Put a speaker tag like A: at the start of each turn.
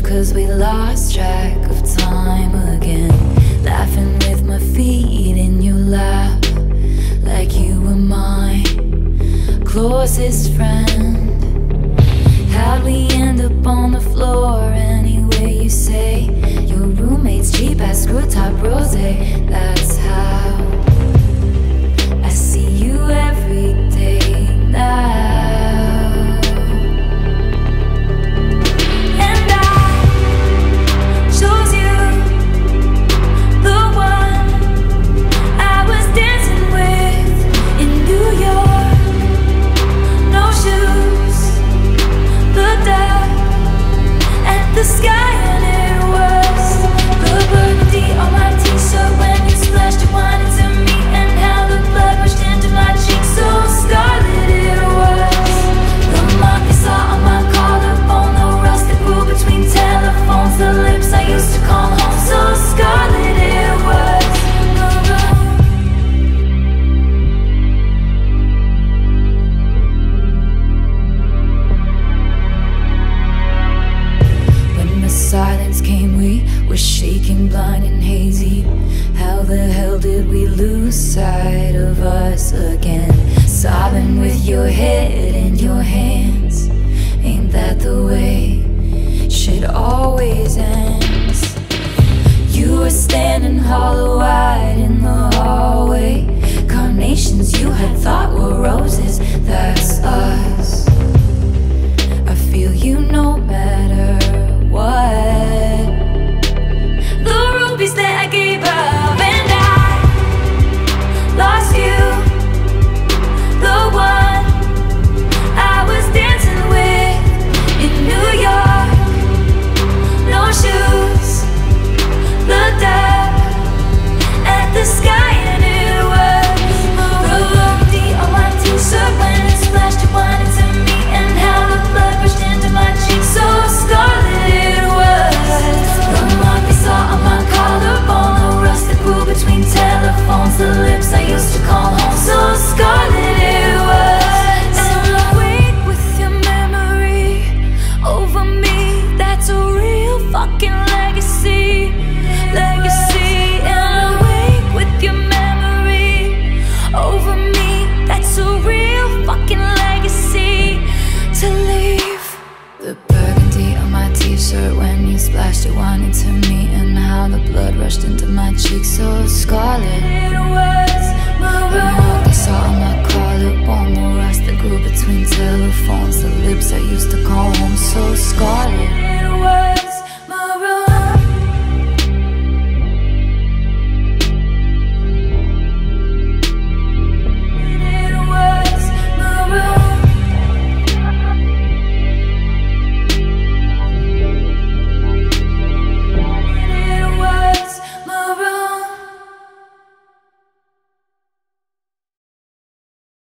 A: 'cause we lost track of time again. Laughing with my feet in your lap, like you were my closest friend. How'd we end up on the floor anyway, you say? Your roommate's cheap ass screw top rosé. That's how I see you every day now. And I chose you, the one I was dancing with in New York. No shoes, looked up at the sky and it was the burgundy on my t-shirt when you splashed your wine into me, and how the blood rushed into my cheeks so scarlet it was. The mark you saw on my collarbone, the rust that grew between telephones, the lips I used to call home, so scarlet it was. When the silence came, we were shaking, blind and hazy. How the hell did we lose sight of us again? Sobbing with your head in your hands. Ain't that the way shit always ends? You were standing hollow-eyed in the hallway. Carnations you had thought were roses, that's us. I feel you no matter what. The rubies that I gave up, and I lost you, the one I was dancing with in New York. No shoes, looked up at the sky and it was the burgundy on my t-shirt when it splashed your wine into me, and how the blood rushed into my cheeks so scarlet it was. The mark you saw on my collarbone, the rust that grew between telephones, the lips I used to call home, so scarlet it was. And I wake with your memory over me, that's a real fucking legacy, legacy. And I wake with your memory over me, that's a real fucking legacy to leave. The burgundy on my t-shirt when you splashed your wine into me, and how the blood rushed into my cheeks so scarlet it was. The mark I saw on my collarbone,